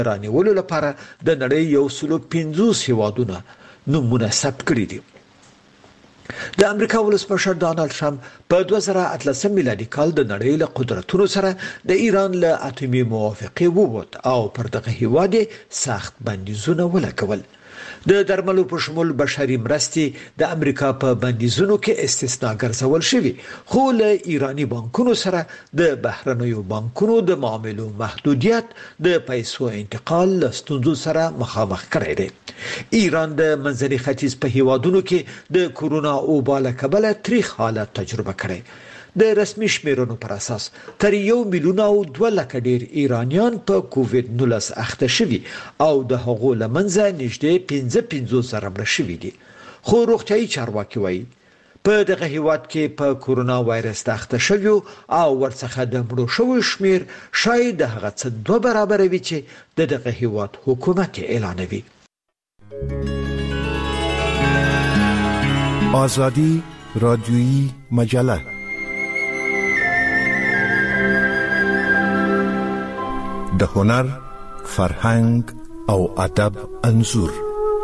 رانیولو لپاره د نړۍ 150 هیوادونه نومونه ثبت کړي دي. د امریکا ولسمشر ډانلډ ټرمپ په 2018 میلادي کال د نړۍ له قدرتونو سره د ایران له اتمي موافقه ووت او پر دغه هیواد سخت بندیزونه ولګول. د درملو په شمول بشري مرستې د امریکا په بندیزونو کې استثناء ګرځول شوی، خو له ایرانی بانکونو سره د بهرنیو بانکونو د معاملو محدودیت د پیسو انتقال له ستونزو سره مخامخ کړی دی. ایران د منځني ختیځ په هیوادونو کې د کورونا وبا له کبله تریخ حالت تجربه کړی. د رسمي شمیرونو پر اساس تر 1.2 میلیون ډیر ایرانیان په کووید 19 اخته شوي او د هغو لمنځه نږدې 55,000 مړه شوي دي. خو روغتیايي چارواکي وایي په دغه هیواد کې په کورونا وایرس اخته شوي او ورڅخه د مړو شویو شمیر شاید د هغه څه 2 برابر وي چې دغه هیواد حکومت اعلانوي. آزادی رادیویی مجله د هنر، فرهنګ او ادب انځور.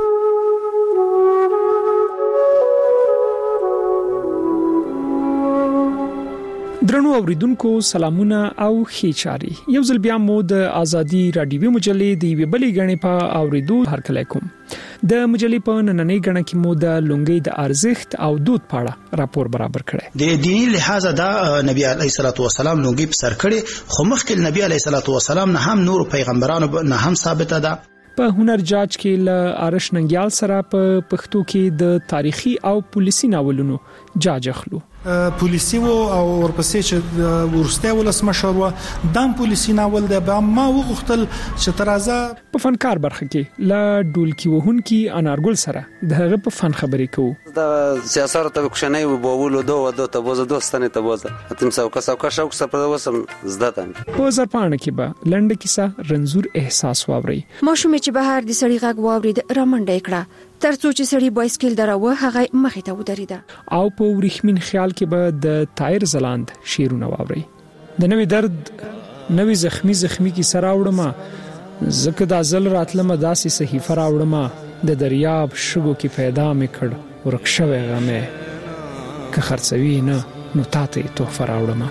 درنو اوریدونکو سلامونه او ښه چاري. یو ځل بیا مو د ازادي رادیوي مجلې د ویبلې غنې په اوریدو هرکلی کوم. د مجلې په نننۍ غنې کې مو د لونګۍ د ارزښت او دود پاړه راپور برابر کړی. د دینی لحاظه د نبی علیه الصلاۃ والسلام لونګۍ په سر کړي، خو مخکې نبی علیه الصلاۃ والسلام نه هم نور پیغمبرانو نه هم ثابته ده. په هنر جاج کې ل ارش ننګیال سره په پښتو کې د تاریخي او پولیسي ناولونو جاج اخلو. پولیسي او ورپسې چې ورسته ولسمشر و دام پولیسي ناول ده به ما وغختل چې ترازه په فنکار برخه کې لا ډولکی وهونکي انارګل سره دغه په فن خبرې کوو. د سیاست ته کوښنۍ وبولو دوه ته بوزه دوستانه ته بوزه اتم څوک شوق سره وسم زداتم په زرپانه کې به لنډه کیسه رنزور احساس واوري. ماشومې چې بهر د سړی غږ واورید رامنډه کړه ترڅو چې سړی بایسکل دراوه هغه مخې ته ودرېده. او په ورېښمین خیال کې به د تایر زلاند شیرونه واوري. د نوې درد نوې زخمی کی سره وړم زکه د ازل راتلمه داسې صحیفه راوړم د دریاب شګو کې پیدا مې کړ ورکشوي غمه که خرڅوي نه نو تاته تحفه راوړم.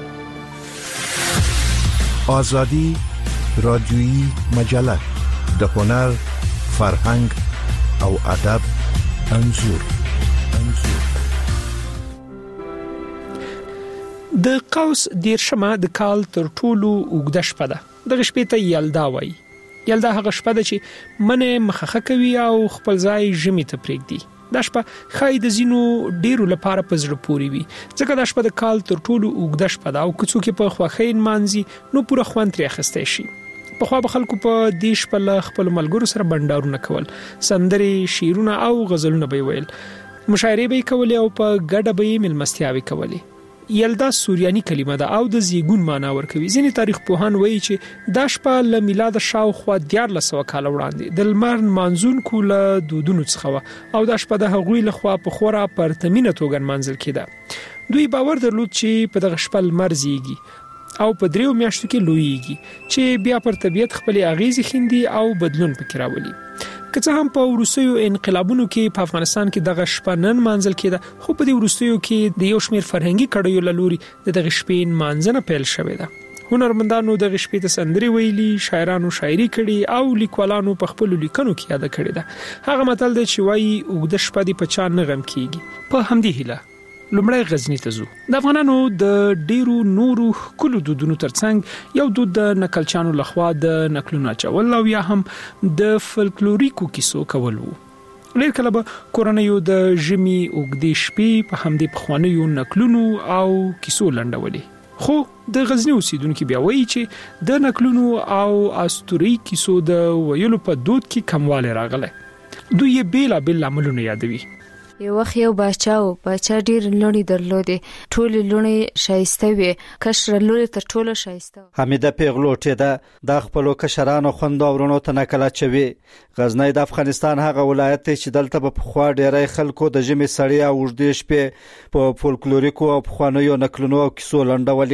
آزادی رادیویی مجله د هنر، فرهنګ او ادب انځور. د قوس دیرشمه د کال تر ټولو اوږده شپه ده. دغه شپې ته یلدا وایي. یلدا هغه شپه ده چې منه مخخه کوي او خپل ځای ژمي ته پرېږدي. دا شپه خای د زینو ډیرو لپاره په زړه پوري وي ځکه دا شپه د کال تر ټولو اوږده شپه ده او که څوک په خوښۍ مانځي نو پوره خوند ترې اخیستی شي. په خو به خلکو په دیش په خپل ملګرو سره بندارونه کول، سندري، شعرونه او غزلونه به ویل، مشاعرې به کولې او په ګډه به ملمستیاوي کولې. یلدا سوریانی کلمه ده او د زیګون معنی ورکوي. ځینې تاریخ پوهان وایي چې دا شپه له میلاد شاوخوا 1400 کال وړاندې د لمر مانزون کوله دودونو څخه او دا شپه د هغوی له خوا په خورا پرتمینه توګه منځل کېده. دوی باور درلود چې په دغه شپه لمر زیږي او په 3 میاشتو کې لویږي چې بیا پر طبيعت خپل اغیزې خندي او بدلون پکې راولي. که څه هم په وروستیو انقلابونو کې په افغانستان کې دغه شپه نن مانځل کېده، خو په دې وروستیو کې د یو شمېر فرهنګي کړیو لوري دغه شپې مانځنه پیل شوې ده. هنرمندانو دغه شپې ته سندري ویلي، شاعرانو شاعري کړي او لیکوالانو په خپل لیکنو کې یاد کړي ده. هغه متل دی چې وایي اوږده شپه دی په چا نه غم کیږي. په همدې هیله لومړی غزنی ته ځو. د افغانانو د ډیرو نورو کلو دودونو ترڅنګ یو دود د نقلچانو لخوا د نقلونو اچول او یا هم د فلکلوریکو کیسو کول وو. ډیر کله به کورنیو د ژمي اوږدې شپې په همدې پخوانیو نقلونو او کیسو لنډولې. خو د غزنی اوسیدونکو بیا وایي چې د نقلونو او اسطوري کیسو د ویلو په دود کې کمواله راغله. دوی یې بیل عملونه یادوي. یو وخت یو باچا ډیر لونی درلودې، ټول لونی شایسته وي، کشر لونی تر ټولو شایسته. حمیده پیغلوټه ده د خپل کشرانو خوندو ورونو ته نکله چوي. غزنی د افغانستان هغه ولایت چې دلته په خوا ډیرای خلکو د جمی سړی او وړدې شپې په فولکلوریکو او خوانیو نقلونو او کیسو لنډولې.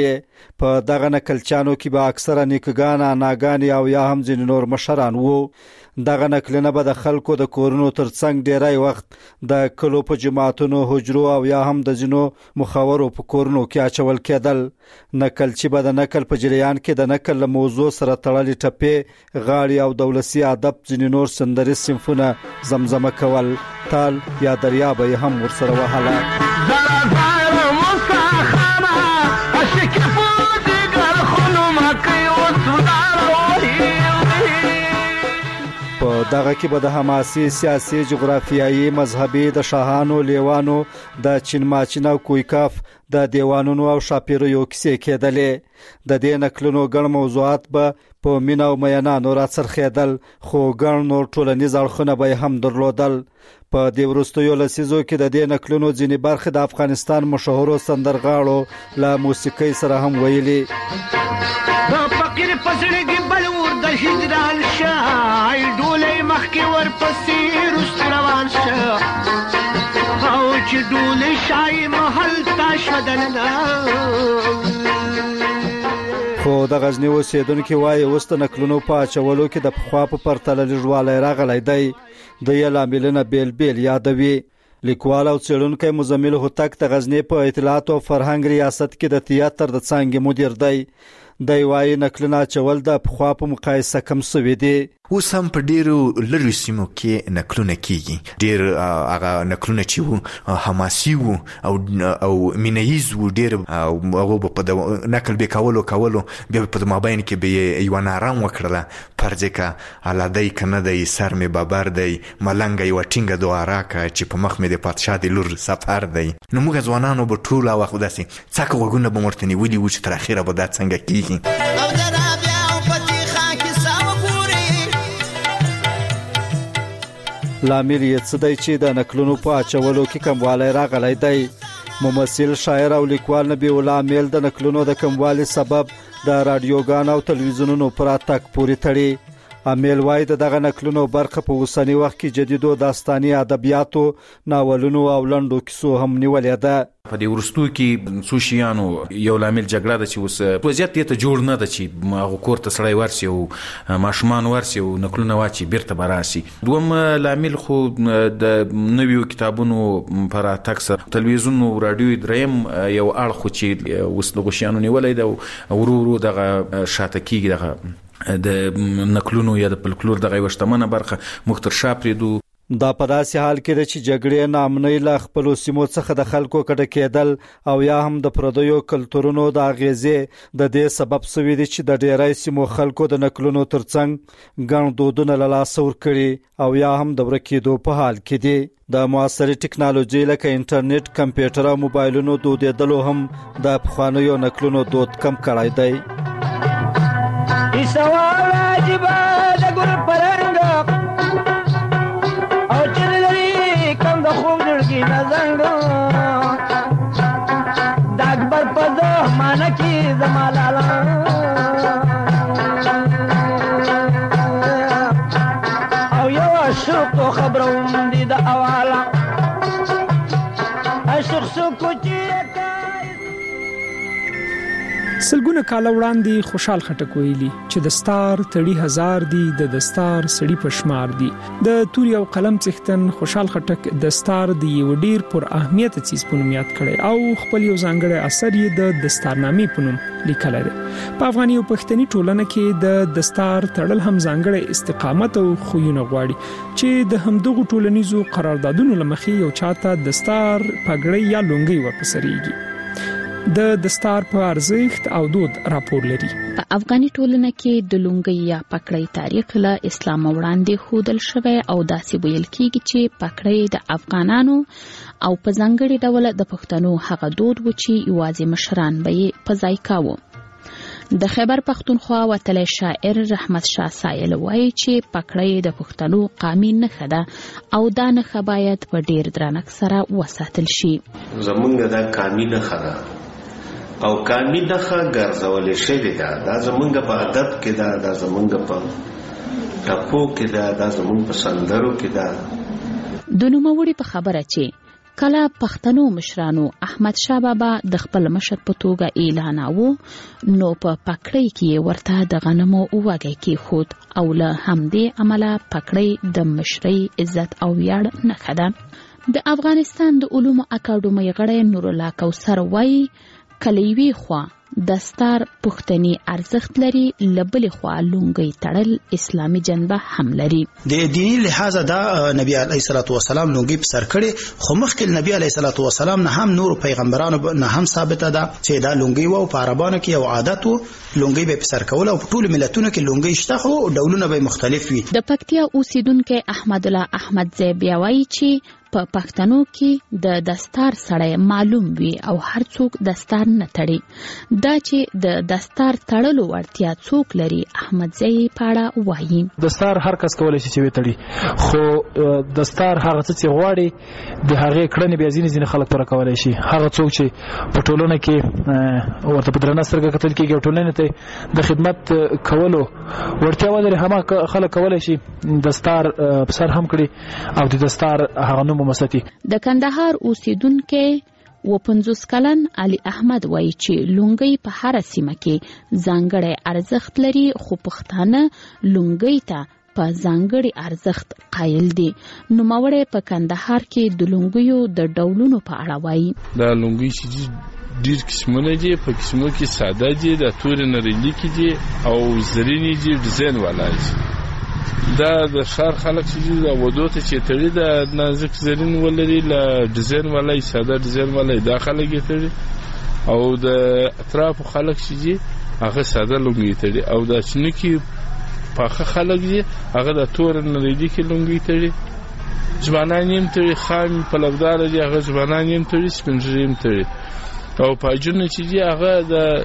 په دغه نکلچانو کې به اکثره نیکګان ناګان او یا هم ځینې نور مشران وو. دغه نکلونه به د خلکو د کورونو ترڅنګ ډیری وخت د کلو په جماعتونو حجرو او یا هم د ځینو مخاورو په کورونو کې اچول کېدل. نکلچي به د نکل په جریان کې د نکل له موضوع سره تړلې ټپې غاړې او د ولسي ادب ځینې نور سندري صنفونه زمزمه کول. تال یا دریا به هم ورسره وهله. په دغه کې به د حماسي سیاسي جغرافیایي مذهبي د شاهانو لیوانو د چینماچین او کویکاف د دیوانونو او شاپیریو کیسې کېدلې. د دې نکلونو ګڼ موضوعات به په مینا او میانانو راڅرخېدل خو ګڼ نور ټولنیز اړخونه به هم درلودل. په دې وروستیو لسیزو کې د دې نکلونو ځینې برخې د افغانستان مشهورو سندرغاړو له موسیقۍ سره هم ویلي. فقیر پسړګي بلور د هجران شای ډولې مخکې ورپسې رست روان شه او چې ډولې شای محل تا شدلنا. خو د غزنی اوسیدونکو وایي اوس د نکلونو په اچولو کې د پخوا په پرتله لږوالی راغلی دی. د یې لاملونه بیل بیل یادوي. لیکوال او څېړونکی مزمل هوتک د غزنی په اطلاعات او فرهنګ ریاست کې د تیاتر د څانګې مدیر دی. دی وایي نکلونه اچول د پخوا په مقایسه کم سوي دي. اوس هم په ډیرو لرې سیمو کې نکلونه کیږي. ډیر هغه نکلونه چې وو حماسي وو او مینهیز وو. ډیر هغه په نکل به کولو بیا په مابین کې به یو نارام وکړله پرځکه علادی کنه دی سر می بابر دی ملنګ یو ټینګه دواره کا چې په مخ می د پادشاه د لور سفر دی. نو موږ ځوانانو به ټول وخت داسې څاک وګونه به مرتنی ولي و چې تر اخره به دا څنګه کیږي. لامل یې څه دی چې د نکلونو په اچولو کې کموالی راغلی دی. ممثل شاعر او لیکوال نبی الله امیل د نکلونو د کموالي سبب د رادیوګان او تلویزیونونو پر اتک پورې تړي. امیل وایي دغه نکلونو برخه په اوسنی وخت کې جدیدو داستاني ادبیاتو ناولونو او لنډو کیسو هم نیولې ده. په دې ورستو کې څو شیانو یو لامل جګړه ده چې اوس وضعیت ته جوړ نه ده چې هغه کور ته سړی ورسي او ماشومان ورسي او نکلونه واچي بیرته به راسي. دوم لامل خو د نویو کتابونو پر اتک سره تلویزیون او رادیو دریم یو اړخ چې اوس د غشیانو نیولې ده ورو دغه شاته کیږي. دغه د نکلونو یا د فلکلور دغه وشتمنه برخه مختر شاپریدو. دا په داسې حال کې ده چې جګړې نامنۍ له خپلو سیمو څخه د خلکو کډه کېدل او یا هم د پردیو کلتورونو د اغیزې د دې سبب شوي دي چې د ډیری سیمو خلکو د نکلونو ترڅنګ ګڼ دودونه له لاسه ورکړي او یا هم د ورکېدو په حال کې دي. د معاصرې ټکنالوژي لکه انټرنیټ، کمپیوټر او موبایلونو دودېدلو هم د پخوانیو نکلونو دود کم کړی دی. سوال عجیب د ګل پرنګ او چلري کم د خوب دړګي نزنګ د اکبر په زمانه کې زمالالا او یو عشق خبروم دي د اوالا عشق سو کوچی سلګونه کال وړاندې خوشحال خټک ویلي چې د ستار تړي هزار دي د دستار سړي پشمار دي. د توري او قلم څښتن خوشحال خټک د ستار دی یو ډیر پر اهمیت چیز په نوم یاد کړي او خپل یو ځانګړی اثر یې د دستارنامې په نوم لیکلی دی. په افغاني او پښتني ټولنه کې د دستار تړل هم ځانګړی استقامت او خوونه غواړي چې د همدغو ټولنیزو قراردادونو لمخې یو چاته دستار پګړۍ یا لونګۍ ورپسریږي. د دستار په ارزښت او دود راپور لري. په افغاني ټولنه کې د لونګۍ یا پګړۍ تاریخ له اسلام وړاندې خودل شوی او داسې ویل کیږي چې پګړۍ د افغانانو او په ځانګړي ډول د پښتنو هغه دود و چې یوازې مشران به یې په ځای کاوه. د خیبر پختونخوا وتلی شاعر رحمت شاه سایل وایي چې پګړۍ د پښتنو قومي نښه ده او دا نښه باید په ډیر درنښت سره وساتل شي. زمونږ دا قومي نښه ده او قومي نښه ګرځولې شوې ده. دا زمونږ په ادب کې ده، دا زمونږ په ټپو کې ده، دا زمونږ په سندرو کې ده. د نوموړي په خبره چې کله پښتنو مشرانو احمد شاه بابا د خپل مشر په توګه اعلاناوه نو په پکړی کې ورته د غنمو وګي کې خود او له همدې عمله پکړی د مشرۍ عزت او ویاړ نه خده د افغانستان د علومو اکاډمۍ غړی نور الله کوثر وایي کلیوي خوا دستار پښتني ارزښت لري لبلې خوا لونګي تړل اسلامي جنبه هم لري د دینی لحاظ دا نبی علیه الصلاۃ والسلام لونګي په سر کړي خو مخکې نبی علیه الصلاۃ والسلام نه هم نور پیغمبرانو نه هم ثابته ده چې دا لونګي وو په عربانو کې یو عادت وو لونګي به په سر کول او په ټول ملتونو کې لونګي شته خو ډولونه به مختلف وي د پکتیا اوسیدونکو احمد الله احمد زیبیا وایي چې په پښتنو کې د دستار سړی معلوم وي او هر څوک دستار نه تړي دا چې د دستار تړلو ورتیا څوک لري احمد زی پاړه وایي دستار هر کس کولای شي چې وتړي خو دستار هغه څه غواړي د هغه کړنې بیا ځینې خلک پر کولای شي هغه څوک چې په ټولنه کې ورته په درنه سترګه کتل کېږي ټولنه ته د خدمت کولو ورتیا ولري هم خلک کولای شي دستار په سر هم کړي او د دستار هغه د کندهار اوسیدونکو و 50 کلن علي احمد وایي چې لونګي په هر سیمه کې ځانګړی ارزښت لري خو پښتانه لونګي ته په ځانګړي ارزښت قایل دي نو ماوړې په کندهار کې د لونګيو د ډولونو په اړه وایي دا لونګي چې ډیر قسمونه دي په قسمو کې ساده دي د تور نریلی کې دي او زرینی دي ډیزاین والا دي دا د شهر خلک چې د ودو ته چې تړي د نازک زرین ولري ل ډیزاین والا ساده ډیزاین والا د خلک تړي او د اطراف خلک چې هغه ساده لونګي تړي او د چنکی پاخه خلک دي هغه د تور نریلی کې لونګي تړي ځوانان یې تړي خام په لبدار دي هغه ځوانان یې تړي سپنجریم تړي او پاجونه چې هغه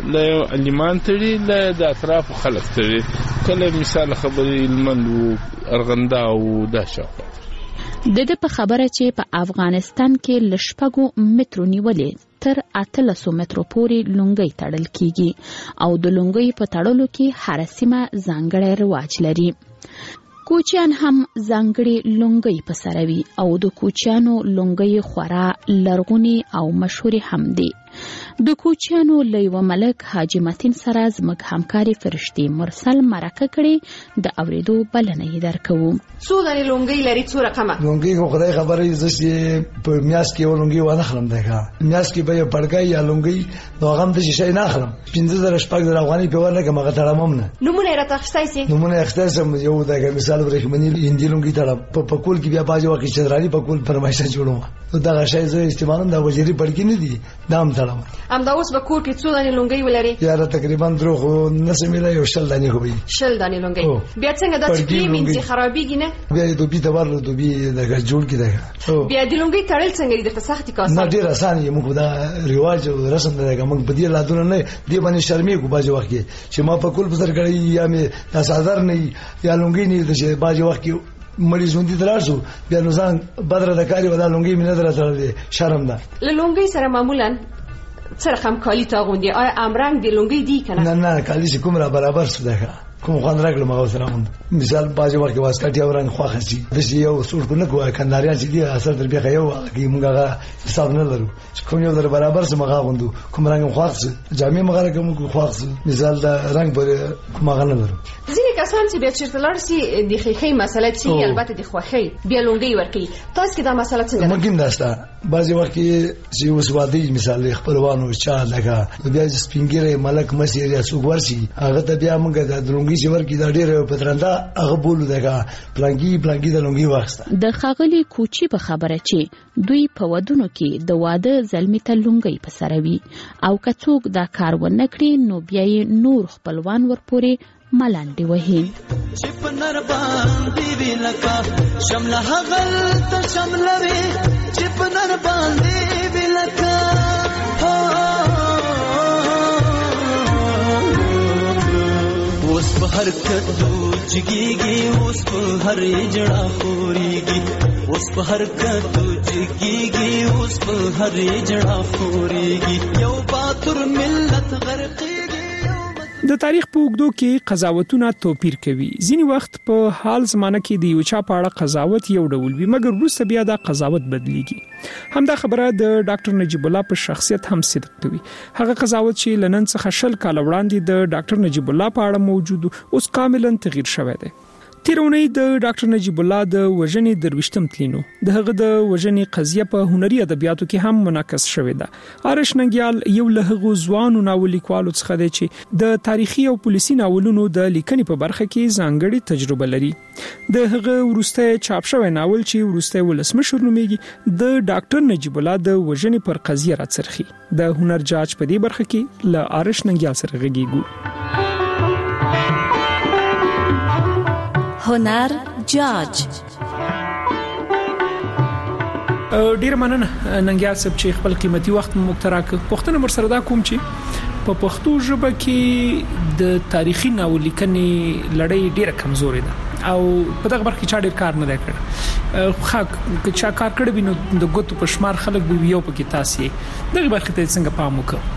د لیمان تړي د اطراف خلک تړي کله مثال خبرې لمندو ارغنده او داشاو د په خبره چې په افغانستان کې لشپګو مترو نیولې تر 800 مترو پورې لونګي تړل کیږي او د لونګي په تړلو کې هر سیمه ځانګړی رواج لري کوچیان هم ځانګړي لونګي په سر وي او د کوچیانو لونګي خورا لرغوني او مشهور هم دي د کوچیانو لیو ملک حاجی متین سره زموږ همکاري فرشتي مرسل مرکه کړي د اوریدو بلنه یې درکوم څو د لونګي لري څو رقمه لونګي خو خدای خبرې زشي په میاس کې ولونګي ونه خلم دغه میاس کې به پړګای یا لونګي نو غم د شي نه خلم 15000 شپږ افغاني په ورنه کومه غټړم نه نمونه راته اخستای سي نمونه اخستای سم یو دغه مثال ورخمنی هندي لونګي تړم په پکول کې بیا باجو کې چدرالي پکول فرمایشه جوړوم نو دا شای زه استعمالوم دا وزيري پړګی نه دي دام تړم ام دا اوس به کور کې څو دانې لونګي ولري یاره تقریبا درو خو نسمیلا یو شل دانې خو وي شل دانې لونګي بیا څنګه د چپی منځي خرابېږي نه بیا د دوبي تبرلو دوبي دغه جوړ کی دغه بیا د لونګي تړل څنګه دي د سختي کاسه نه ډیر اسانه یې موږ دا رواج او رسم دغه موږ بدی لادونه نه دی باندې شرمې کو باجو وخت چې ما په کول بزر کړی یا مې تاسادر نه یا لونګي نه د باجو وخت مړی ژوندې دراسو بیا نو ځان بدر د کاری ودا لونګي مې نه درته شرم ده لونګي سره معمولا څه رقم کالی تاغوندي آیا امرنګ دی لونګي دی کنه نه کالی چې کوم را برابر سده کوم خوان راغلم هغه سره مون مثال باجه ورکه واسکټي اوران خوخه شي د شي یو سور کو نه کوه کنداریان چې دی اثر در بیا یو کی مونږه حساب نه لرو کوم یو در برابر سم هغه غوندو کوم رنګ خوخه جامع مغره کوم خوخه مثال دا رنگ پر کوم هغه نه لرو ځینې کسان چې بیا چیرته لار سي د خېخې مسله چې البته د خوخي بیا لونګي ورکی تاسو کې دا مسله څنګه ممکن داسته باجه ورکه چې وسوادي مثال خپلوانو چا لګه بیا سپینګره ملک مسیر یا سوګورسي هغه ته بیا مونږ د لونګي چې ورکی دا ډېر پترنده هغه بولو دغه پلانګي د لونګي واخسته د خاغلی کوچی په خبره چې دوی په ودونو کې د واده زلمی ته لونګي په سر وي او کڅوک دا کار ونه کړي نو بیا یې نور خپلوان ورپورې ملانډي وهي چې په نر باندې ویلکا شمله هغل ته شملوي چې په نر باندې ویلکا اوس په حرکت جګيږي اوس په هر جړه خوريږي اوس په حرکت جګيږي اوس په هر جړه خوريږي یو باتور ملت غرقيږي د تاریخ په اوږدو کې قضاوتونه توپیر کوي. ځینی وخت په حال زمانه کې د یو چا په اړه قضاوت یو ډول وي، مګر وروسته بیا دا قضاوت بدلیږي. همدا خبره د ډاکټر نجیب الله په شخصیت هم صدق کوي. هغه قضاوت چې لنن څخه 10 کال وړاندې د ډاکټر نجیب الله په اړه موجود اوس کاملا تغییر شوی دی. تیرونی د ډاکټر نجیب الله د وژنې درويشتم تلینو د هغه د وژنې قضیه په هنري ادبیاتو کې هم منعکس شوې ده. آرش ننګیال یو له هغو ځوانو ناولیکوالو څخه دی چې د تاریخي او پولیسي ناولونو د لیکنې په برخه کې ځانګړي تجربه لري. د هغه ورسته چاپ شوی ناول چې ورسته ولسمشر نومیږي د ډاکټر نجیب الله د وژنې پر قضیه راڅرخي. د هنر جاج په دې برخه کې له آرش ننګیال سره غږیږو. هنر جاج. ډیر مننه ننګیال صاحب چې خپل قیمتي وخت مو تراک. پښتنه مرسره دا کوم چې په پښتو ژبه کې د تاریخي ناول لیکنې لړۍ ډیره کمزوري ده او په دغه برخه کې چا ډیر کار نه دی کړی. خو که چا کار کړی وي نو د ګوتو په شمار خلک به یو پکې تاسو دغه برخه ته څنګه پام وکړو؟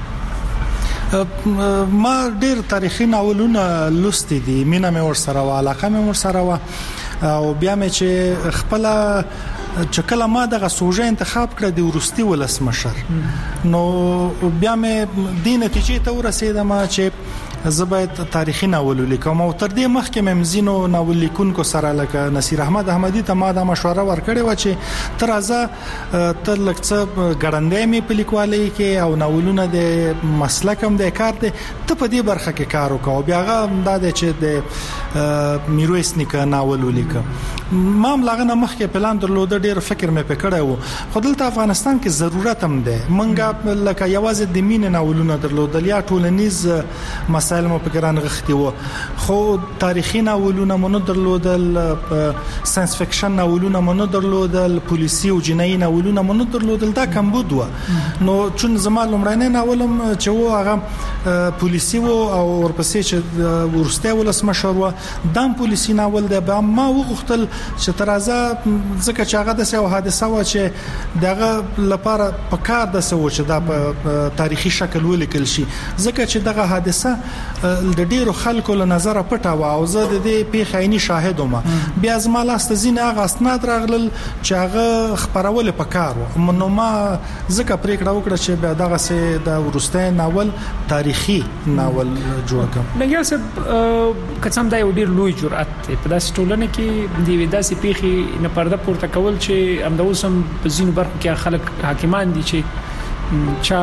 ما ډیر تاریخي ناولونه لوستي دي، مینا مې ورسره و، علاقه مې ورسره و، او بیا مې چې خپل چکله ما دغه سوژه انتخاب کړ د ورستي ولسمشر، نو بیا مې د نتیجې ته ورسېدم چې زبایت تاریخي ناول لیکم. او تر دې مخکې مې مزینو ناول لیکونکو سره لکه نصیر احمد احمدی ته ما د مشوره ورکړې و چې تر ازه تر لکڅه ګړندې مې په لیکوالۍ کې او ناولونه د مسلکم د کار دي ته په دې برخه کې کار وکاو. بیا غا د چې د میرویس نیکه ناول ولیکم. ما ملغه مخکې پلان درلود، ډیر فکر مې پکړی و، خو دلته افغانستان کې ضرورت هم ده. منګه لکه یوازې د مين ناولونه درلودل یا ټولنیز مسائل مو پکران غختي وو، خو تاریخي ناولونه مونږ درلودل، ساينس فکشن ناولونه مونږ درلودل، پولیسي او جنایي ناولونه مونږ درلودل. دا کم بود و. نو چون زما لمړنی ناولم چې و هغه پولیسي و او ورپسې چې ورسته ولسمشر و، دام پولیسي ناول ده. به ما وغوښتل چې ترازه ځکه چې هغه د سیو حادثه و چې دغه لپاره په کار د سو چې دا په تاریخي شکل ولیکل شي، ځکه چې دغه حادثه د ډیرو خلکو له نظر پټه و او زه د دې پیښینی شاهد وم. بیا زما لاست زینه هغه اسناد راغلل چې هغه خبرول په کار و. نو ما ځکه پریکړه وکړه چې بیا دغه سه د ورسته ناول تاریخي ناول جوړ کړم. نګیا صاحب قسم دا یو ډیر لوی جرأت په داسې ټولنه کې دی داسې پیښې نه پرده پورته کول چې همداوسم په زینو برخو کې خلک حاکمان دي چې چا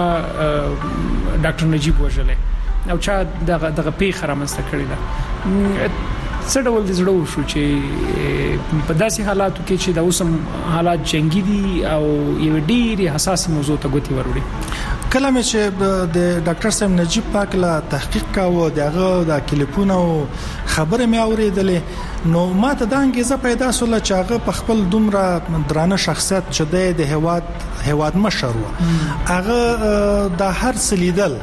ډاکټر نجیب وژلې او چا دغه پیښه رامنځته کړې ده. څه ډول د زړه وشو چې په داسې حالاتو کې چې د اوسم حالات جنگي دي او یو ډېری حساس موضوع ته ګوتی وروړي؟ کله مې چې د ډاکټر صاحب نجیب پاک لا تحقیق کاوه دغه د کلیپونو خبره مې اوریدلې، نو ما ته د انګیزه پیدا سول چې هغه په خپل دومره درانه شخصیت چې د هواد مشر و، هغه د هر سلیدل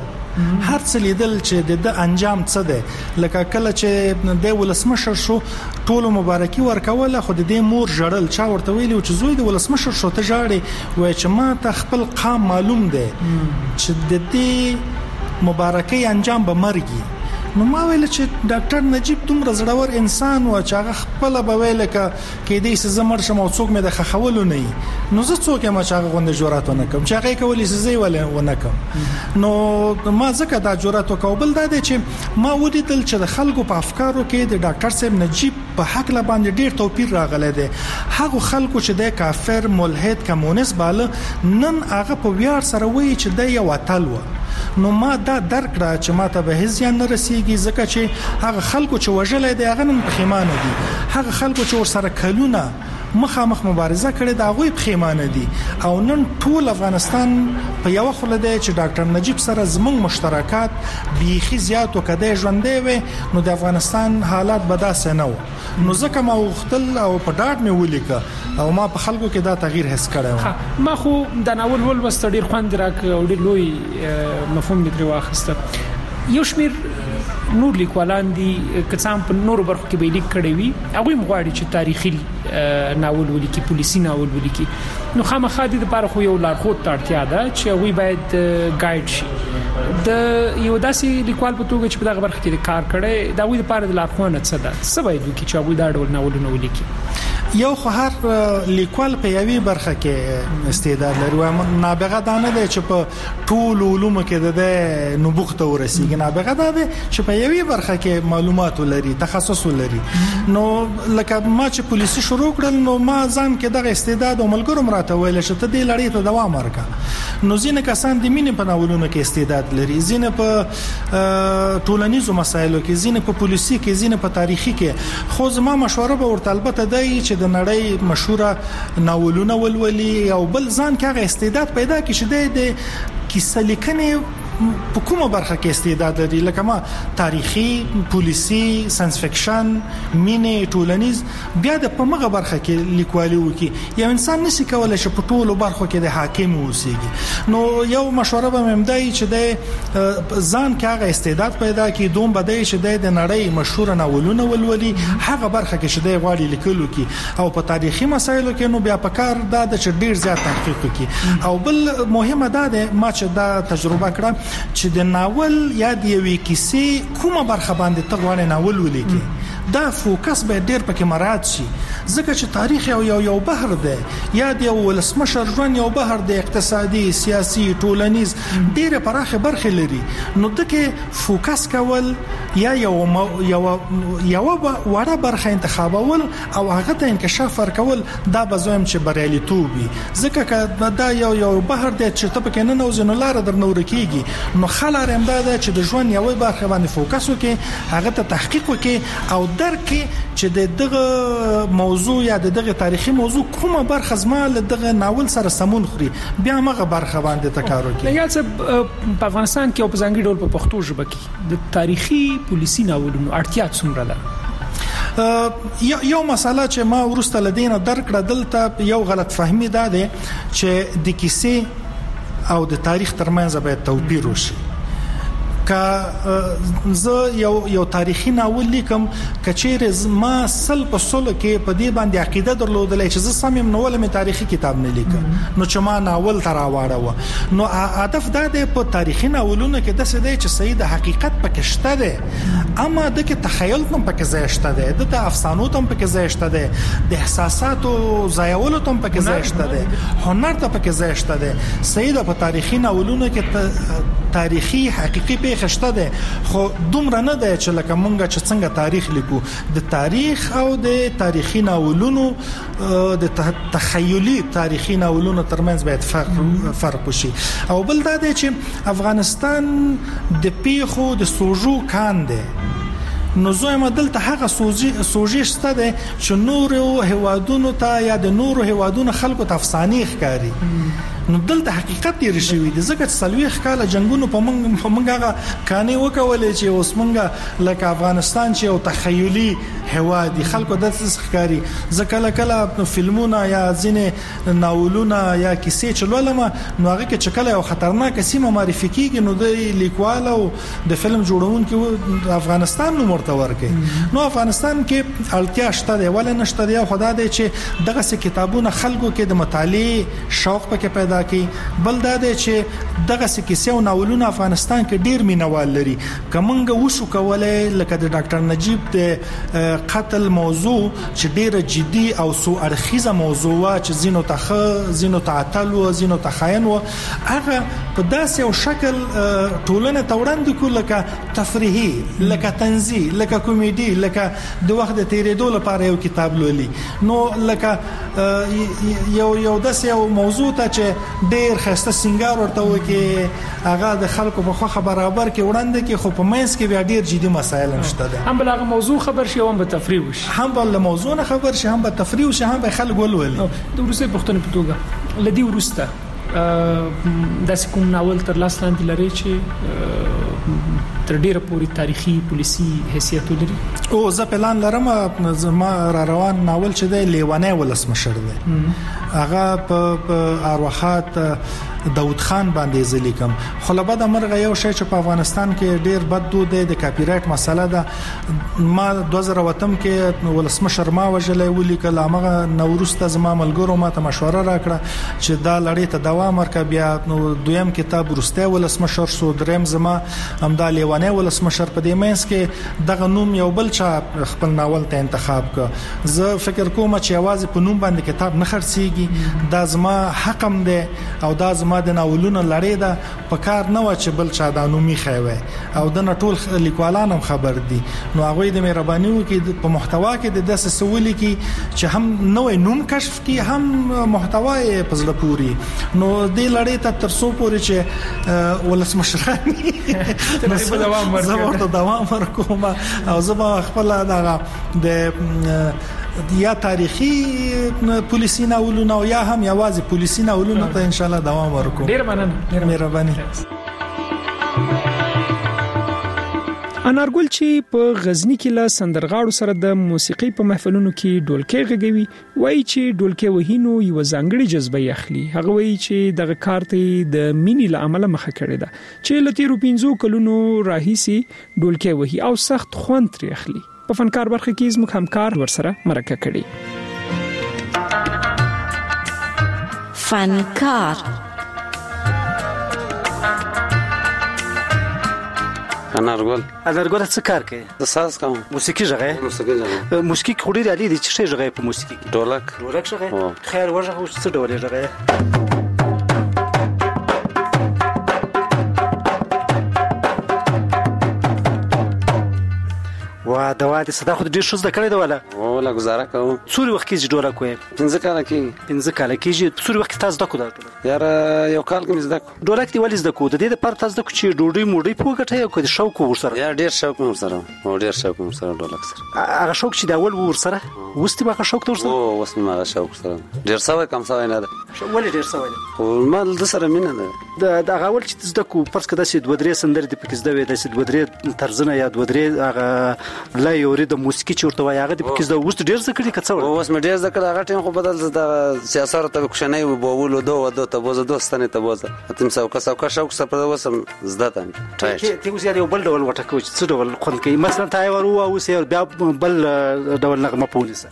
چې د انجام څه ده، لکه کله چې د ولسمشر شو ټول مبارکي ورکوله، خو د دې مور جړل چا ورته ویلو چې زوی د ولسمشر شو ته جاړي وای چې ما ته خپل قام معلوم ده چې د دې مبارکي انجام به مرګي. نو ما ویل چې ډاکټر نجیب دومره زړور انسان و چې هغه خپل به ویل کې دې څه زمر شم او څوک مې د خخولو نه، نو زه څوک ما چې هغه غونډه جوړات نه کوم چې هغه کولی زه ولې ونه کوم. نو ما ځکه دا جوړات وکول دا چې ما ولیدل چې د خلکو په افکارو کې د ډاکټر صاحب نجیب په حق لا باندې ډیر توپیر راغلی دی. هغه خلکو چې د کافر ملحد کمونیست باله نن هغه په ویار سره وایي چې د یو اتل و. نو ما دا درک را چې ما ته به هیڅ ځان نه رسیږي، ځکه چې هغه خلکو چې وژلې دي هغه نن پښیمانه دي، هغه خلکو چې ورسره کلونه مخامخ مبارزه کړې دا غوي پښیمانه دي. او نن ټول افغانستان په یو خله دی چې ډاکټر نجیب سره زموږ مشترکات بيخي زیات وکړي ژوندې وي، نو د افغانستان حالات به داسې نه و. نو ځکه ما وختل او په ډاډ مې ولیکه او ما په خلکو کې دا تغییر حس کړی و. ما خو د ناول ولوست ډیر خوند راک او ډیر لوی مفهوم دې واخیسته. یو شمیر نور لیکوالان دي کڅام په نور برخو کې به لیک کړي وي هغه مغواړي چې تاریخي ناول ولیکي پولیسي ناول ولیکي نو خامخا دي لپاره خو یو لارښود ته اړتیا ده چې هغه باید ګایډ شي د یو داسې لیکوال په توګه چې په دغه برخه کې کار کړي دا وی لپاره د لارښوونه څه ده څه باید وکړي چې هغه دا ډول ناولونه ولیکي یو خو هر لیکوال په یوې برخه کې استعداد لري او نابغه دا نه دی چې په ټول علوم کې د نبوغ ته ورسیږي نابغه دا دی چې په یوې برخه کې معلومات لري تخصص لري نو لکه ما چې پولیسي شروع کړل نو ما ځان کې دغه استعداد او ملګرو مراته ویل چې ته دې لړۍ ته دوام ورکړه نو ځینې کسان د مینې په ناولونو کې استعداد لري ځینې په ټولنیزو مسایلو کې ځینې په پولیسي کې ځینې په تاریخي کې خو زما مشوره به ورته البته دی چې د نړۍ مشهوره ناولونه ولولي او بل ځان کې هغه استعداد پیدا کړي چې د کیسه لیکنې په کومه برخه کې استعداد لري لکه ما تاریخي پولیسي ساينس فکشن مینه ټولنیز بیا د پمغه برخه کې لیکوالي وکي یو انسان نشي کولای چې په ټولو برخو کې د حاکم اوسېږي نو یو مشوره به ممدای چې د ځان کې هغه استعداد پیدا کړي دوم بدای چې د نړۍ مشهور ناولونه ولولي هغه برخه کې چې د غواړي لیکلو کې او په تاریخي مسایلو کې نو بیا په کار دا چې ډیر زیات تحقیق وکي او بل مهمه ده ما چې دا تجربه کړم چې د ناول یا د یوې کیسې کومه برخه باندې تغوانه ناول ولیکي دا فوکس به ډیر پکې مراعات شي ځکه چې تاریخ یو بحر دی یا د ولسمشر ژوند یو بحر دی اقتصادي سیاسي ټولنیز ډیره پراخه برخه لري نو دغه فوکس کول یا یو وړه برخه انتخابول او هغه ته انکشاف ورکول دا به زویم چې بریالیتوب وي ځکه دا یو بحر دی چې ته پکې نه نوځنو لار درنور کیږي نو خلار امداده چې د ژوند یو برخه باندې فوکس وکي هغه ته تحقیق وکي او درکې چې دغه موضوع یا دغه تاریخي موضوع کومه برخه زما له دغه ناول سره سمون خوري بیا مغه برخه باندې تکار وکي یا څه په افغانستان کې او په ځانګړي ډول په پښتو ژبه کې د تاریخي پولیسي ناولونو اړتیا څومره ده یو مسله چې ما ورسته لدینه درکړه دلته یو غلط فهمي ده چې د کیسې او د تاریخ ترمنځ باید توپیر وشي که زه یو تاریخي ناول لیکم کچېره ما سل په سل کې په دې باندې عقیده درلودلې چې زه سمیم نو ولې تاریخي کتاب نه لیکم نو چې ما ناول تر واړه نو هدف دا دی په تاریخي ناولونو کې د څه دی چې صحیح د حقیقت پکې شته دی اما د کې تخیل هم پکې ځای شته دی د افسانو هم پکې ځای شته دی د احساساتو ځایولو هم پکې ځای شته دی هنر ته پکې ځای شته دی صحیح د په تاریخي ناولونو کې تاریخي حقيقي پیښشته ده خو دومره نه ده چې لکه مونږه چې څنګه تاریخ لیکو د تاریخ او د تاریخي ناولونو د تخیلي تاریخي ناولونو ترمنځ باید فرق وشي او بل دا ده چې افغانستان د پیښو د سوژو کان ده نو زویم دلته هغه سوژې شته ده چې نورو هوادونو ته یا د نورو هوادونو خلکو ته افسانې ښکاري نو دلته حقیقت یې رشوي د زګت سلويخ کاله جنگونو په منګه کاني وکولې چې اوس منګه لکه افغانستان چې او تخیلي هوادي خلکو د ښکاری ځکه کله فلمونه یا ځینې ناولونه یا کیسې چلولم نو هغه کې چکله یو خطرناک سیمه معرفي کیږي نو د لیکوال او د فلم جوړونکو افغانستان نو مرتور کوي نو افغانستان کې اړتیا شته دی ولې نشته دی خدای دې چې دغه کتابونه خلکو کې د مطالعه شوق پکې پیدا کی بل دا دی چې دغه کیسې او ناولونه افغانستان کې ډیر مینوال لري کومنګ وشو کولای لکه د ډاکټر نجیب د قتل موضوع چې ډیره جدي او سو اړخیزه موضوع وا چې زینو تعطل او زینو تخاین او هغه په داسې او شکل ټولنه توړاند کو لکه تفریحي لکه تنزیه لکه کامیډي لکه د وخت د تیرېدو لپاره یو کتاب لولي نو لکه یو داسې یو موضوع ته چې ډیر خسته سنگار ورته وکي هغه د خلکو په خو برابر کې وړاندې کې خو په مینس کې بیا ډیر جدي مسایل نشته ده هم بل هغه موضوع خبر شي هم به تفریح وشي هم بل موضوع نه خبر شي هم به تفریح وشي هم به خلک ولولي د روسي پښتون په توګه لدی ورسته د کوم ناول تر لاس لاندې لري چې تر ډیره پوري تاریخي پولیسي حیثیت لري. او زه پلان لرم زما را روان ناول چې د لیوانه ولسمشر دی هغه په ارواحات داود خان باندې ځلیکم. خو لبد امرغه یو شی چې په افغانستان کې ډیر بد دود دی د کاپی رائټ مسله ده. ما 2008 کې ولسمشر ما وجلې ولیکل هغه نورسته زما ملګرو ما ته مشوره راکړه چې دا لړۍ ته دوام ورکړي. بیا نو دویم کتاب ورسته ولسمشر سو دریم زما همدا لیوانه ولسمشر په دې مینس کې دغه نوم یو بل چا خپل ناول ته انتخاب ک. زه فکر کوم چې आवाज په نوم باندې کتاب نه خرڅيږي دا زما حقم دی او دا زما د ناولونو لړۍ ده په کار نه و چې بل چا دا نومي خوي او د ټول لیکوالانو خبر دي. نو هغه د مهرباني وکي په محتوا کې د داسې سوالي کې چې هم نوې نوم کشف کی هم محتوا یې پزله پوری. نو د لړۍ ته تر څو پورې چې ولسمشرانی په دوام ورکوم او زما خپل د یا تاریخي پولیسي ناولونه او یا هم یوازې پولیسي ناولونه ته ان شاء الله دوام ورکوم. ډیر مننه. مهرباني. انارګل چې په غزنی کې له سندرغاړو سره د موسیقي په محفلونو کې ډولکې غږوي وایي چې ډولکې وهینو یو ځانګړي جذبه اخلي. هغه وایي چې دغه کار ته د مینې له عمله مخه کړی ده چې لته رو 15 کلونو راهیسي ډولکې وهي او سخت خوند ترې اخلي. په فنکار برخه کې زموږ همکار ورسره مرکه کړي. فنکار انارګل څه کار کوي؟ د ساز کوم. موسیقي ژغه؟ موسیقي خوري علي دي چې ژغه په موسیقي کې؟ ډولک ژغه. خیر ورغه څه ډول ژغه؟ وا دا وادي صدا خو ډیر شوز د کړی دی ولا ولا گزاره کوم. څوري وخت کې جوړه کوي؟ 15 کال کې څوري وخت تاسو د کو دا یار یو کال کې زده کو. ډولک دی ولې زده کو؟ د دې لپاره تاسو د کو چې ډوډۍ موډۍ پوګټه یو کو شوق ورسره؟ یا ډیر شوق ورسره او ډیر شوق ورسره ډولک سره. هغه شوق چې دا اول ورسره وستي ما شوق ورسره؟ او وسمه ما شوق سره ډیر سوي کم سوي نه ده. ولې ډیر سوي؟ خو ما د سره مینه ده. د هغه ول چې زده کو پرس کده چې 2-3 سندرې د پکې زده وې د 2-3 طرزونه یا 2-3 هغه لا یوري د موسیقي چورته وای هغه د پکې زده وست ډیر ذکر کړي او اوس مې ډیر ذکر هغه ټیم خو بدل د سیاست ته کوښنۍ وبولو دوه ته بوزه دوستانه ته بوزه اتم ساوکا شوق سره وسم زده ته ته اوس یو بل ډول وټکو چې څه ډول خوند کوي مثلا تای ورو او سیر بیا بل ډول نغمه پولیسه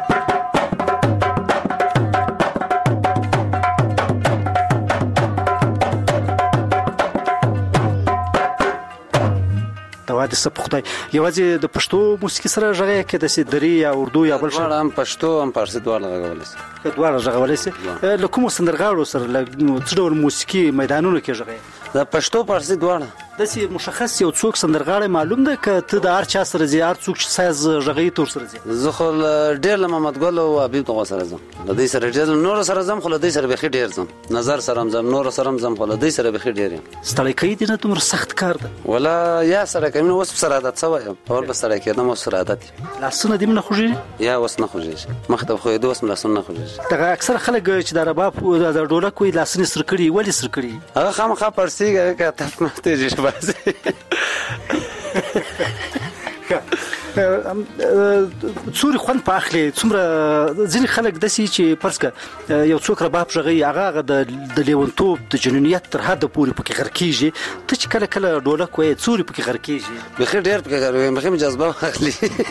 د سپخته یوازې د پښتو موسیقي سره ژغه کې د سیدری یا اردو یا بل څه هم پښتو هم فارسی دواړه غوړل سي له کوم سندرغاړو سره څه ډول موسیقي میدانونو کې ژغه د پښتو فارسی دواړه د سي مشخص یو څوک سندرغاړي معلوم ده ک ته د هر چا سره زیار څوک چې ساز ژغې تور سره زی زه خو ډېر له محمد ګل او حبیب تو سره زم د دې سره ډېر نور سره زم خو د دې سره به ډېر زم نظر سره زم نور سره زم خو د دې سره به ډېر ستړی کوي دي نه تمر سخت کار ده ولا یا سره کوي نو وس سره عادت سوی اول بس سره کېدم وس سره عادت لاسونه دې نه خوږي یا وس نه خوږي مخته خو دې وس لاسونه نه خوږي دا اکثر خلک چې د رباب د ډولک وي لاسونه سر کړي ولی سر کړي هغه خامخا پرسیږي که تاسو نه تیږي بازي څوري خوند په اخلي څومره ځینې خلک دسي چې پرسکه یو څوک رباب ژغي هغه د لیونتوب د جنونیت تر حد پورې پکې غر کیږي ته چې کله کله ډولک وې څوري پکې غر کیږي بخیر ډېر پکې غر وې مخه جذبه اخلي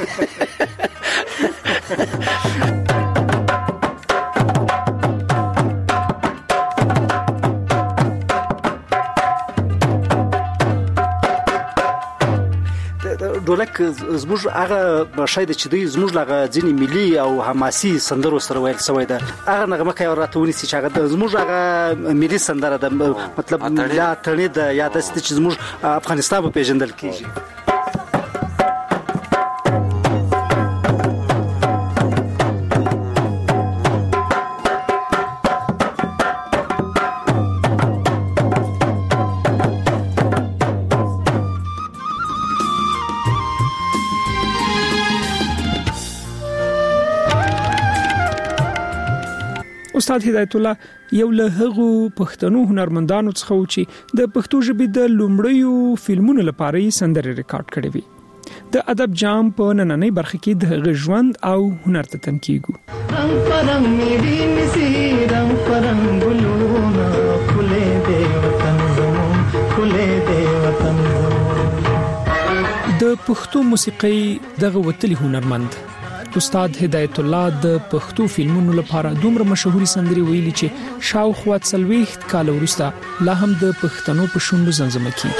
ډولک زموږ هغه شاید چې دوی زموږ لغه ځینې ملي او حماسي سندرو سره ویل شوی ده هغه نغمه کوي راته ونیسي چې هغه زموږ هغه ملي سندره ده مطلب لا تړنې ده یا داسې چې زموږ افغانستان په پیژندل کیږي استاد هدایت الله یو له هغو پښتنو هنرمندانو څخه و چې د پښتو ژبې د لومړیو فلمونو لپاره یې سندرې ریکارډ کړې وې. د ادب جام په نننۍ برخه کې د هغه ژوند او هنر ته تم کیږو. رنگ پرنگ میری نسی رنگ پرنگ ګلونه خله دې وطن زمون خله دې وطن زمون. د پښتو موسیقي دغه وتلی هنرمند استاد هدایت الله د پښتو فلمونو لپاره دومره مشهوري سندري ویلي چې شاوخوا 40 کال وروسته لا هم د پښتنو په شونډو زمزمه کیږي.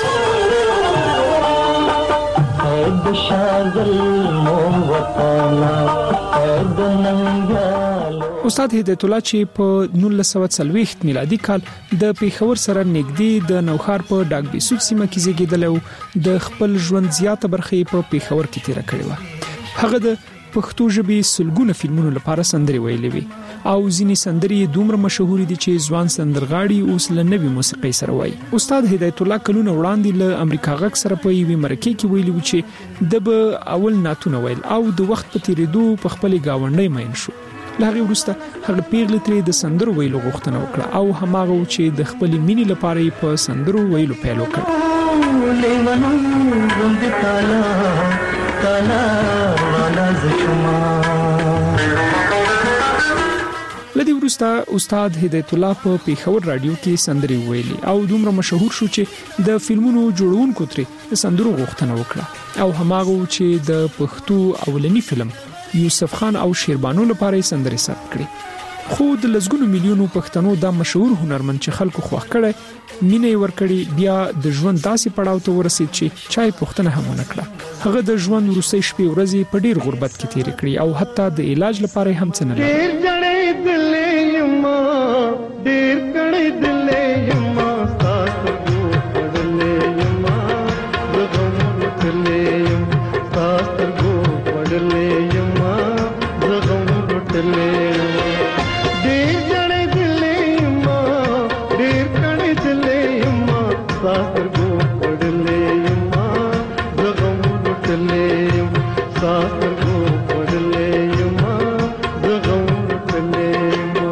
استاد هدایت الله چې په 1940 میلادي کال د پیښور سره نږدې د نوخار په ډاک بیسوک سیمه کې زیږیدل او د خپل ژوند زیاته برخه په پیښور کې تیر کړې و. هغه د پښتو ژبې سلګونه فلمونو لپاره سندري ویلې وي او ځینې سندري دومره مشهور دي چې ځوان سندرغاړي اوس له نوې موسیقي سره وایي. استاد هدایت الله کلونه وړاندې له امریکا غږ سره په یوې مرکه کې ویلي و چې د به اول ناتونه ویل او د وخت په تیریدو په خپل گاونډي مین شو. لهغه ورسته هغه پیغلې ترې د سندرو ویلو غوښتنه وکړه او هماغه چې د خپل مینې لپاره په سندرو ویلو پیل وکړ. لدی ورسته استاد هدایت الله په پیښور رادیو کې سندري ویلي او دومره مشهور شو چې د فلمونو جوړونکو ترې د سندرو غوښتنه وکړه او هماغه چې د پښتو اولنی فلم یوسف خان او شیربانو لپاره سندري ثبت کړي. خو د لزګونو میلیونو پښتنو دا مشهور هنرمند چې خلکو خوښ کړي مینه ورکړي بیا د ژوند داسې پړاو ته ورسید چې چای پښتنه هم ونکړه. هغه د ژوند وروستۍ شپې ورځې په ډیر غربت کې تیر کړي او حتی د علاج لپاره هم څه نه لري. ډیر جړې دلې یما ډیر کړې دلې یما تاسو پړلې یما زغم وټلې یما تاسو پړلې یما زغم وټلې ډیر جړې دلې یما ډیر کړې دلې یما تاسو پړلې یما زغم وټلې یما تاسو پړلې یما زغم وټلې یما.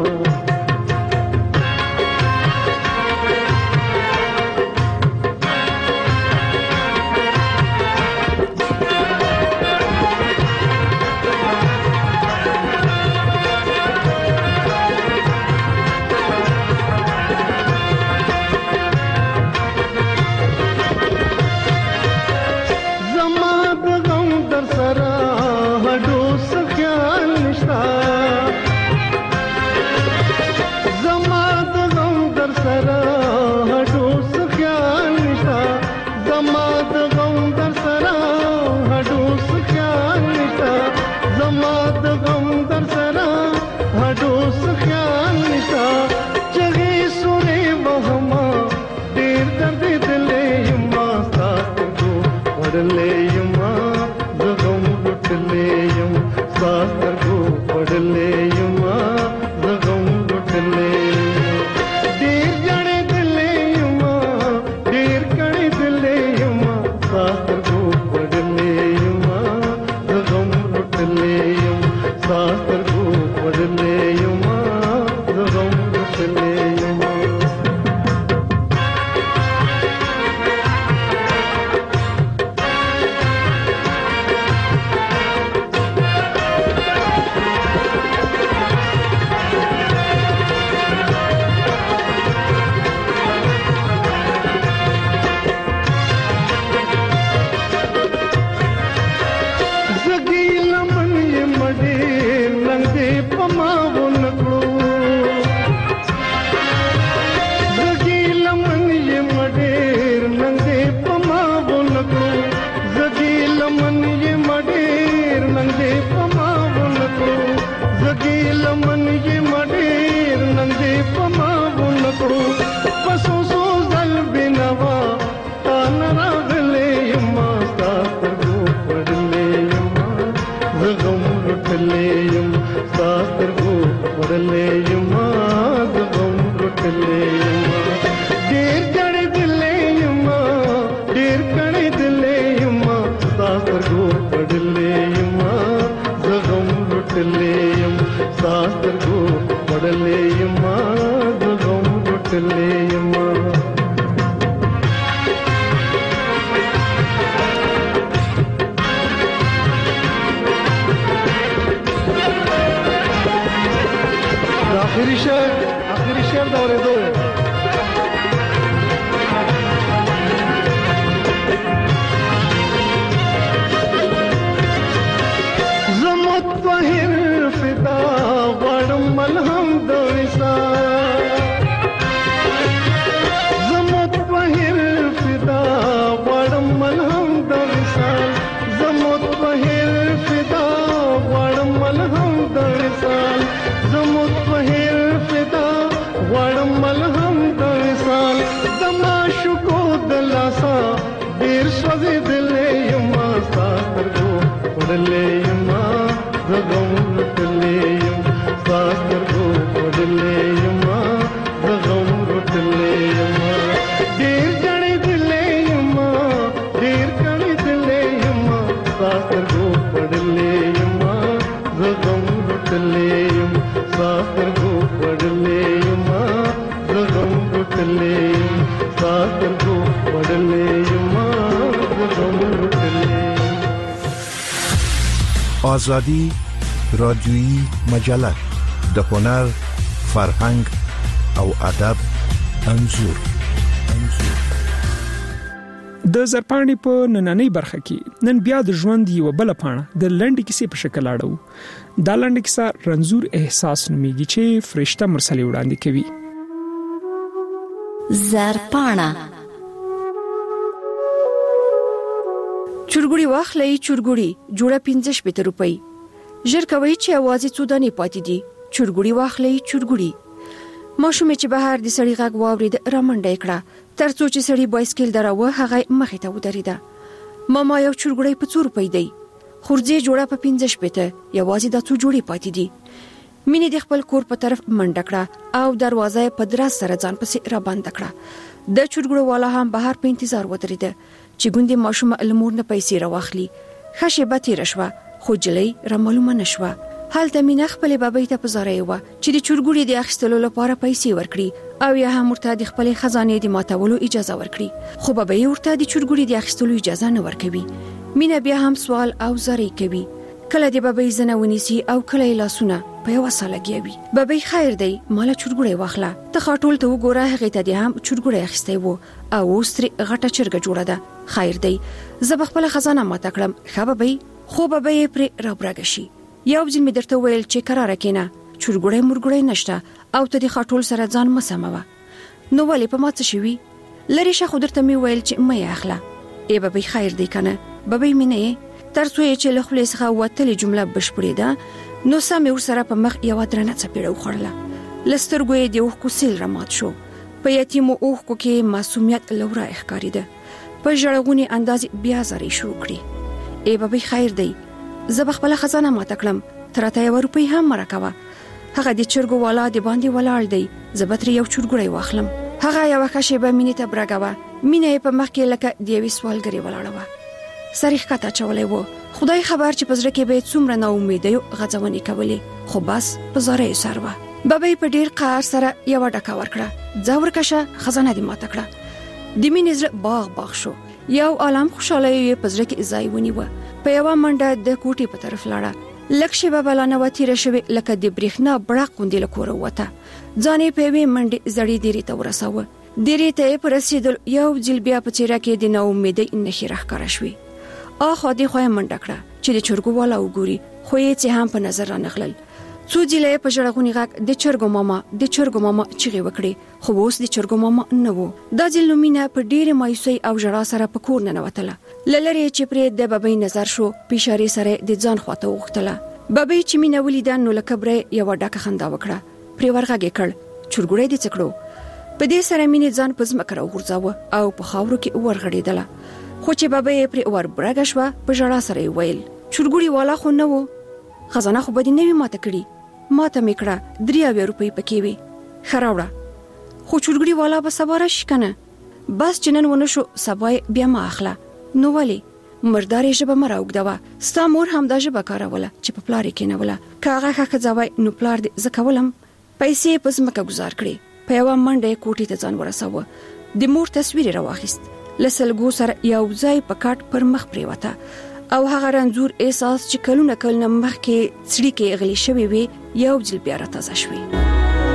سترګو پړلې اخیری شعر دا اورېدو زمت طاهر فدا غواړم ملهم د وصال زمت طاهر فدا غواړم ملهم د وصال زمت طاهر فدا غواړم ملهم د وصال زمت طاهر فدا غواړم ملهم د وصال دما شکو دلاسا ډیر سوځي دلې یما ساترګو وړلې یما زغم وټلې یم ساترګو وړلې یما زغم وټلې یما ډیر جړې دلې یما ډیر کړې دلې یما ساترګو وړلې یما زغم وټلې یم ساترګو وړلې یما زغم وټلې یم ساترګو وړلې یما زغم وټلې آزادی رادیویی مجله د هنر فرهنګ او ادب انځور د زرپاڼې په نننۍ برخه کې نن بیا د ژوند یو بل پاڼه د لنډ کیسې په شکل اړو دا لنډ کیسه رنځور احساس نومېږي چې فرشته مرسلې وړاندې کوي زرپاڼه چورګوړي واخلې چورګوړي جوړه 15 روپۍ ژر کوي چې اوازې څو دانې پاتې دي چورګوړي واخلې چورګوړي ماشوم چې بهر د سړی غږ واورید رامنډه کړه ترڅو چې سړی بایسکل دراوه هغه مخې ته ودرېده ماما یو چورګوړي په 2 روپۍ دی خورځې جوړه په 15 پته یوازې د 2 جوړې پاتې دي مینې د خپل کور په طرف منډه کړه او دروازه په دراز سره ځان پسې را بند کړه د چورګوړو والا هم بهر په انتظار ودرېده چې ګوندې ماشوم المور نه پیسې راوخلي خشه به تیر شوه خو جلې را معلومه نشوه حالته مینا خپل بابای ته پزارې و چې د چورګوړي د اخیستلو لپاره پیسې ورکړي او یا هم ورته د خپل خزانه د ماتولو اجازه ورکړي خو بابای ورته د چورګوړي د اخیستلو اجازه نه ورکوي مینا بیا هم سوال او زری کوي کله د بابای زنه ونیسي او کله لاسونه په یو سالګیوي بابای خیر دی مال چورګوړي واخله ته خاطول ته وګوره هغه ته د هم چورګوړي اخیستي وو او ستري غټه چرګه جوړه ده خیر دی زه خپل خزانه ماته کړم خبابای خو بابای پر رابرګشي یو ځل می درته ویل چې قرار کینه چورګوړي مرګوړي نشته او ته د خاطول سره ځان مسموه نو ولې په ماته شوی لری شه خو درته می ویل چې مې اخله ای بابای خیر دی کنه بابای مینه ترڅو چې له خپل څخه وتلې جمله بشپړې ده نو سم ور سره په مخ یو درنه چپېړه وخړله لسترګو یې د اوخ کو سیل رمات شو په یتیم اوخ کو کې معصومیت لورا ښکاریده په جړغونی انداز بیا زری شروع کړی ای بابای خیر دی زه خپل خزانه ماته کړم ترته یو روپۍ هم مرکوه هغه د چرګو والا د باندې ولاړ دی زبتر یو چورګړی واخلم هغه یو خشه به مینه ته برګاوه مینه په مخ کې لکه د یوې سوالګری ولاړه سریخ کته چولې وو خدای خبر چې پزړه کې به څومره نا امیده یو غځونی کولې خو بس پزاره یې سروه بابای په ډیر قهر سره یو ډکا ورکړه ځاور کشه خزانه دې ماته کړه د مینې زړه باغ شو یو عالم خوشاله یې پزړه کې ځای ونیوه په یو منډه د کوټې په طرف لاړه لکشه بابا لانه تیر شوی لکه د برېښنا بړق غوندې لکوره وته ځانې په وی منډه زړې دیری ته ورساوه دیری ته پر رسیدل یو جل بیا په چیرې کې د نا امیده انخي راخاره شوی اخو دې خو منډه کړه چې د چرګو والا وګوري خو یې چې هم په نظر رانغلل څو جلې په جړغونی غاک د چرګو ماما چیغې وکړي خو اوس د چرګو ماما نه وو دا ځل مینا په ډېر مایوسۍ او ژړا سره په کور نه وتله لری چې پرې د بابای نظر شو پېښاري سره د ځان خواته وختله بابای چې مینا ولیدان نو لکبره یو ډکه خندا وکړه پرې ورغه کړ چرګوړې دې څکړو په دې سره مینې ځان په ځمکه راغورځاوه او په خاورو کې ورغړېدله خو چې بابای پرې وربرګه شو په ژړا سره ویل چرګوړي والا خو نه وو خزانه خو بدی نه ماته کړی ماته میکړه 3 روپۍ پکې وي خراوړه خو چورګړي والا به سبا راشي کنه بس جنن ونه شو سبا بیا ما اخله نو ولی مردارې ژبه مراوګدوه ستا مور هم دا ژبه کاروله چې په پلار کې نه ولا کاغه خخه ځوای نو پلار دې زکولم پیسې پس مکه گزار کړې په یو منډه کوټې ته ځان ورساوه د مور تصویر راوخیست لسلګو سره یو ځای په کاټ پر مخ پریوته او هغه رنځور احساس چې کلونه مخکې څړي کې غلي شوی وي یو ځل بیا را تازه شوی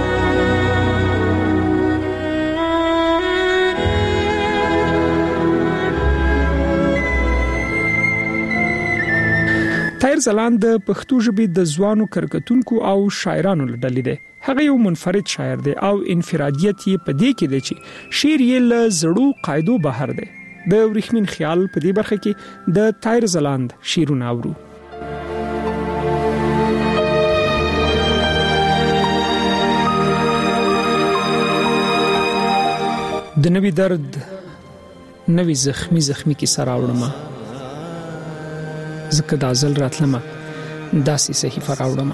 طاهر ځلاند د پښتو ژبې د ځوانو کرکټونکو او شاعرانو لړلې دی. هغه یو منفرد شاعر دی او انفرادیت یې په دې کې دی چې شعر یې له زړو قاعدو بهر دی. د ورېښمین خیال په دې برخه کې د طاهر ځلاند شعرونه اورو. د نوی درد نوی زخمی کی سراوړم زکه د ازل راتلم داسې صحیفه راوړم.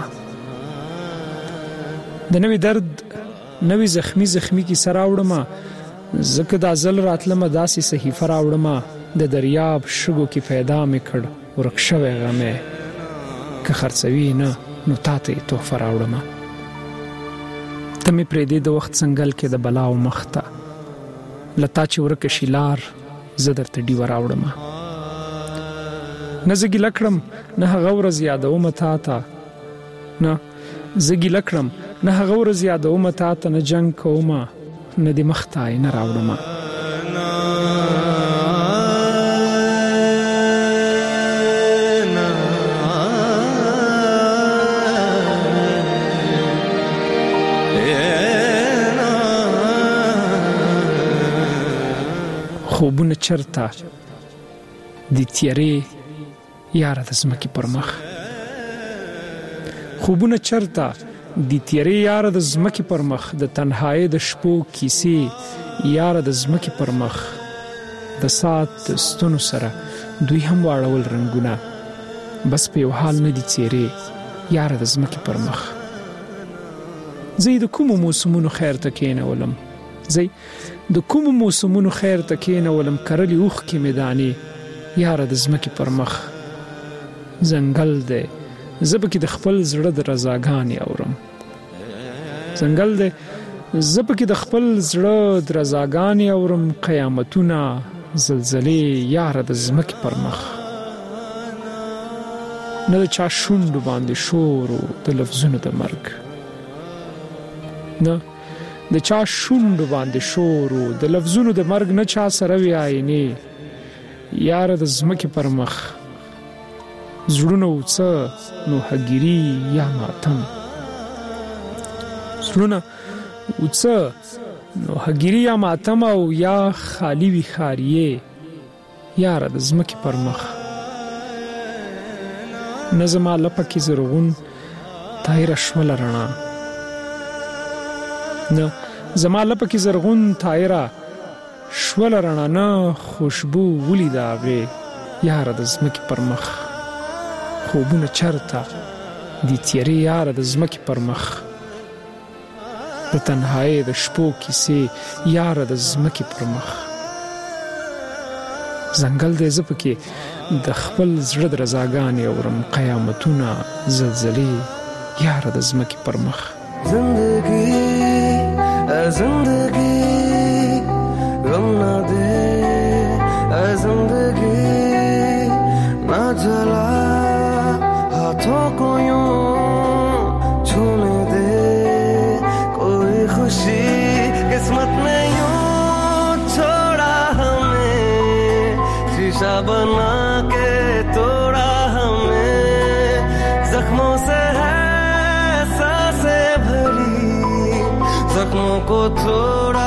د نوی درد نوی زخمی کی سراوړم زکه د ازل راتلم داسې صحیفه راوړم. د دریاب شګو کې پیدا مې کړ ورکشوي غمه که خرڅوي نه نو تاته تحفه راوړم. تمه پرې د وخت څنګه کې د بلا او مخته لتا چې ورکه شیلار زدر ته دی وراوړم. نه زګی لکړم نه هغه ورځ یادوم تا ته نه زګی لکړم نه هغه ورځ یادوم تا ته نه جنگ کوم نه د مختای نه راوړم. خوبونه چرته د تیارې یاره د زمکې پر مخ. خوبونه چرته د تیارې یاره د زمکې پر مخ. د تنهایی د شپو کیسې یاره د زمکې پر مخ. د سات د ستونو سره دوی هم واړول رنگونه بس په یو حال نه دي څیرې یاره د زمکې پر مخ. زه د کومو موسمونو خیر ته کېنولم د کومو موسمونو خیر ته کېنولم کرلې اوښ کې میدانې یاره د زمکې پر مخ. ځنګل دی زه پکې د خپل زړه د رضاګانې اورم. ځنګل دی زه پکې د خپل زړه د رضاګانې اورم. قیامتونه زلزلې یاره د زمکې پر مخ. نه د چا شونډو باندې شور و د لفظونو د مرګ نه د چا شونډو باندې شور و د لفظونو د مرګ نه چا سره وی آینې یاره د زمکې پر مخ. زړونه وڅه نو هګيري یا ماتم زړونه وڅه نو هګيري یا ماتم او یا خالی وی خاریه یاره د زمکې پر مخ. نظم لپکی زرغون طاهر شمل رڼا نه زما لپکی زرغون طاهر شول رڼا نه خوشبو ولیدا غي یاره د زمکې پر مخ. خوبونه چرته د تیارې یاره د زمکې پر مخ. د تنهایی د شپو کیسې یاره د زمکې پر مخ. ځنګل دې زه پکې د خپل زړه د رضاګانې اورم. قیامتونه زلزلې یاره د زمکې پر مخ. زندگی غم نہ دے زندگی نہ جلا ہاتھوں کو یوں چھونے دے کوئی خوشی قسمت نے یوں چھوڑا ہمیں شیشہ بنا کے توڑا ہمیں زخموں سے ہے سانسیں بھری زخموں کو تھوڑا